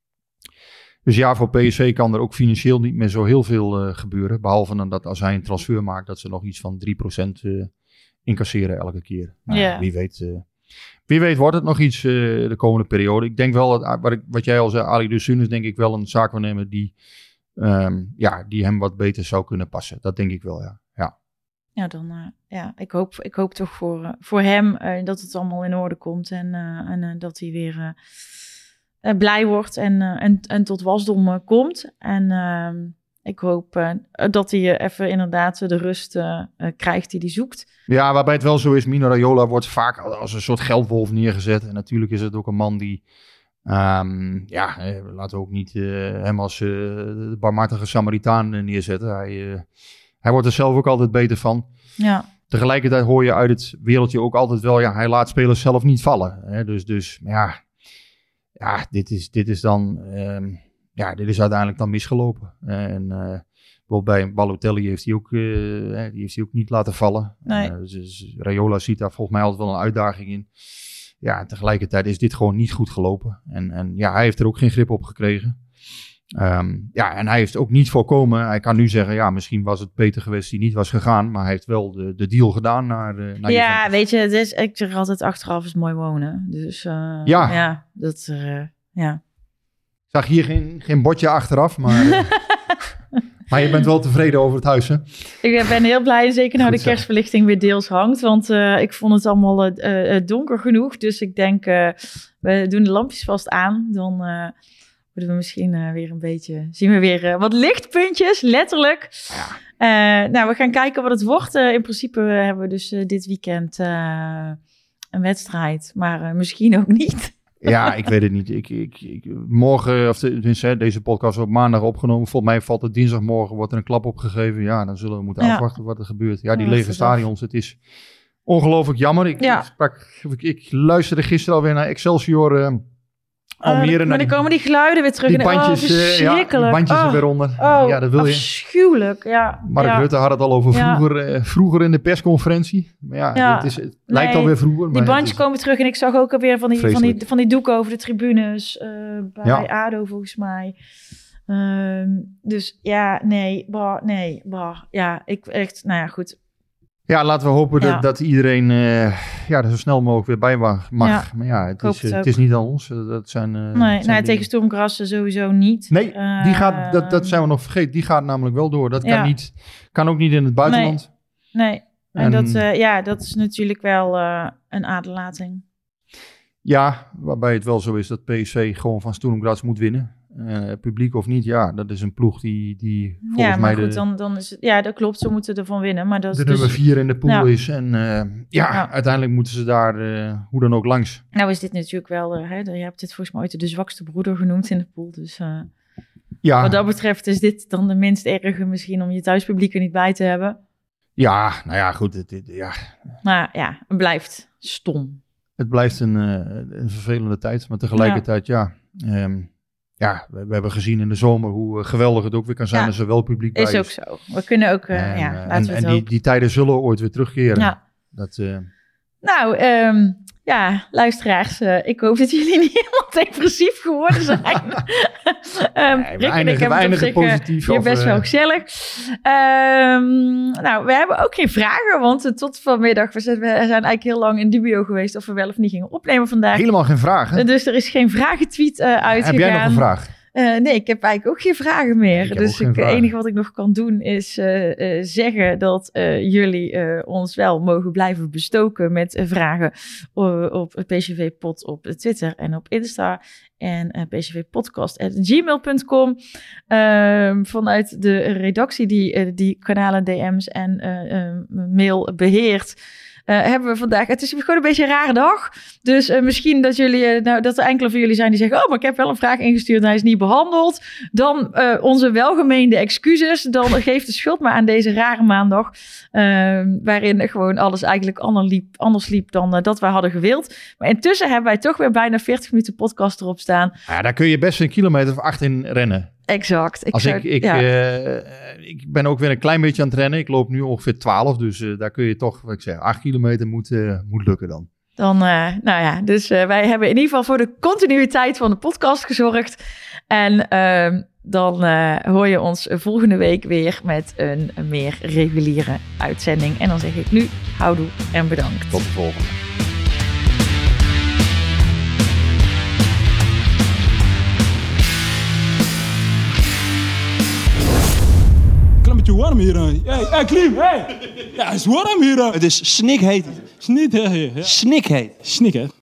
Dus ja, voor P S V kan er ook financieel niet meer zo heel veel uh, gebeuren. Behalve dan dat als hij een transfer maakt, dat ze nog iets van drie procent uh, incasseren elke keer. Nou, yeah. Wie weet, uh, wie weet wordt het nog iets uh, de komende periode. Ik denk wel, dat, wat, ik, wat jij al zei, Ali Dussun is denk ik wel een zaakwaarnemer die, um, ja, die hem wat beter zou kunnen passen. Dat denk ik wel, ja. ja. ja, dan, uh, ja, ik hoop, ik hoop toch voor, uh, voor hem uh, dat het allemaal in orde komt. En, uh, en uh, dat hij weer uh, uh, blij wordt en, uh, en, en tot wasdom uh, komt. En uh, ik hoop uh, dat hij uh, even inderdaad de rust uh, uh, krijgt die hij zoekt. Ja, waarbij het wel zo is, Mino Raiola wordt vaak als een soort geldwolf neergezet. En natuurlijk is het ook een man die, um, ja, eh, laten we ook niet uh, hem als uh, de barmhartige Samaritaan neerzetten. Hij, uh, hij wordt er zelf ook altijd beter van. Ja. Tegelijkertijd hoor je uit het wereldje ook altijd wel, ja, hij laat spelers zelf niet vallen. Hè? Dus, dus ja, ja dit, is, dit is dan, um, ja, dit is uiteindelijk dan misgelopen. En uh, bijvoorbeeld bij Balotelli heeft hij ook, uh, die heeft hij ook niet laten vallen. Nee. Uh, dus Raiola ziet daar volgens mij altijd wel een uitdaging in. Ja, en tegelijkertijd is dit gewoon niet goed gelopen. En, en ja, hij heeft er ook geen grip op gekregen. Um, ja, en hij heeft ook niet voorkomen. Hij kan nu zeggen, ja, misschien was het beter geweest die niet was gegaan. Maar hij heeft wel de, de deal gedaan naar, uh, naar Ja, Juventus. weet je, het is, ik zeg altijd achteraf is mooi wonen. Dus uh, Ja. ja, dat, uh, ja. Ik zag hier geen, geen bordje achteraf, maar, uh, maar je bent wel tevreden over het huis, hè? Ik ben heel blij, zeker nou Goed de zo. kerstverlichting weer deels hangt. Want uh, ik vond het allemaal uh, uh, donker genoeg. Dus ik denk, uh, we doen de lampjes vast aan. Dan uh, worden we misschien uh, weer een beetje, zien we weer uh, wat lichtpuntjes, letterlijk. Ja. Uh, nou, we gaan kijken wat het wordt. Uh, in principe hebben we dus uh, dit weekend uh, een wedstrijd. Maar uh, misschien ook niet. Ja, ik weet het niet. Ik, ik, ik, morgen, of tenminste, deze podcast wordt op maandag opgenomen. Volgens mij valt het dinsdagmorgen, wordt er een klap opgegeven. Ja, dan zullen we moeten Ja. afwachten wat er gebeurt. Ja, die Ja, lege dat is stadions, het is ongelooflijk jammer. Ik, Ja. ik, sprak, ik, ik luisterde gisteren alweer naar Excelsior uh, Almere. Uh, naar maar die, dan komen die geluiden weer terug. die en, bandjes, oh, uh, ja, die verschrikkelijk. bandjes oh, er weer onder. Oh, Ja, dat wil je. afschuwelijk. Ja, Mark ja. Rutte had het al over Ja. vroeger, uh, vroeger in de persconferentie. Maar ja, Ja. Het, is, het lijkt Nee, alweer vroeger. Die maar bandjes het is, komen terug en ik zag ook alweer van die, van die, Vreselijk. van die doeken over de tribunes uh, bij Ja. ADO volgens mij. Um, dus ja, nee, bah, nee, bah, ja, ik echt, nou ja, goed. Ja, laten we hopen Ja. dat, dat iedereen uh, ja, er zo snel mogelijk weer bij mag. Ja, Maar ja, het hoop is, het uh, het ook. is niet aan ons. Uh, Dat zijn, uh, Nee, zijn nou, dingen- tegen Stormgrassen sowieso niet. Nee, die gaat, dat, dat Ehm, zijn we nog vergeten. Die gaat namelijk wel door. Dat kan, Ja. niet, kan ook niet in het buitenland. Nee, en, En- dat, uh, ja, dat is natuurlijk wel uh, een aderlating. Ja, waarbij het wel zo is dat P S V gewoon van Sturm Graz moet winnen. Uh, publiek of niet, ja, dat is een ploeg die, die volgens Ja, maar mij goed, de, dan, dan is het, ja, dat klopt, ze moeten ervan winnen. Maar dat is de dus, nummer vier in de pool Ja. is. En uh, ja, Ja. uiteindelijk moeten ze daar uh, hoe dan ook langs. nou is dit natuurlijk wel, uh, hè, je hebt dit volgens mij ooit de zwakste broeder genoemd in de pool. Dus uh, Ja, wat dat betreft is dit dan de minst erge misschien om je thuispubliek er niet bij te hebben. ja, nou ja, goed. Het, het- ja, Maar ja, het blijft stom. het blijft een, uh, een vervelende tijd. Maar tegelijkertijd, ja... ehm, ja, we, we hebben gezien in de zomer hoe uh, geweldig het ook weer kan zijn Ja. als er wel publiek bij Is is. ook zo. We kunnen ook, uh, En, ja, uh, laten en, we het en die, hopen. die tijden zullen ooit weer terugkeren. Ja. Dat, uh, Nou, um, ja, luisteraars, uh, ik hoop dat jullie niet helemaal depressief geworden zijn. um, Nee, we Rick en ik eindigen- we hebben het op eindigen zich uh, positief hier of, best uh, wel gezellig. Um, nou, we hebben ook geen vragen, want uh, tot vanmiddag, we zijn, we zijn eigenlijk heel lang in dubio geweest of we wel of niet gingen opnemen vandaag. helemaal geen vragen. Uh, dus er is geen vragentweet uh, uitgegaan. Heb jij nog een vraag? Uh, nee, ik heb eigenlijk ook geen vragen meer. Ik heb dus ook geen ik- het vragen. enige wat ik nog kan doen is uh, uh, zeggen dat uh, jullie uh, ons wel mogen blijven bestoken met uh, vragen uh, op P S V Pod op Twitter en op Insta. En uh, p s v podcast at gmail dot com. Uh, vanuit de redactie die uh, die kanalen, D M's en uh, uh, mail beheert. Uh, hebben we vandaag. Het is gewoon een beetje een rare dag. Dus uh, misschien dat jullie, uh, nou, dat er enkele van jullie zijn die zeggen: oh, maar ik heb wel een vraag ingestuurd en hij is niet behandeld. Dan uh, onze welgemeende excuses. Dan geef de schuld maar aan deze rare maandag. Uh, waarin gewoon alles eigenlijk anders liep, anders liep dan uh, dat wij hadden gewild. Maar intussen hebben wij toch weer bijna veertig minuten podcast erop staan. Ja, daar kun je best een kilometer of acht in rennen. Exact. Ik Als zou- ik, ik, ja. uh, ik ben ook weer een klein beetje aan het rennen. Ik loop nu ongeveer twaalf, dus uh, daar kun je toch, wat ik zeg, acht kilometer moet, uh, moet lukken dan. Dan, uh, nou ja, dus uh, wij hebben in ieder geval voor de continuïteit van de podcast gezorgd. En uh, dan uh, hoor je ons volgende week weer met een, een meer reguliere uitzending. En dan zeg ik nu houdoe en bedankt. Tot de volgende. beetje warm hier. Hé, hey, hey, Klim, hé! Hey. Ja, het is warm hier. Het is snikheet. Snikheet. Snikheet. Snikheet.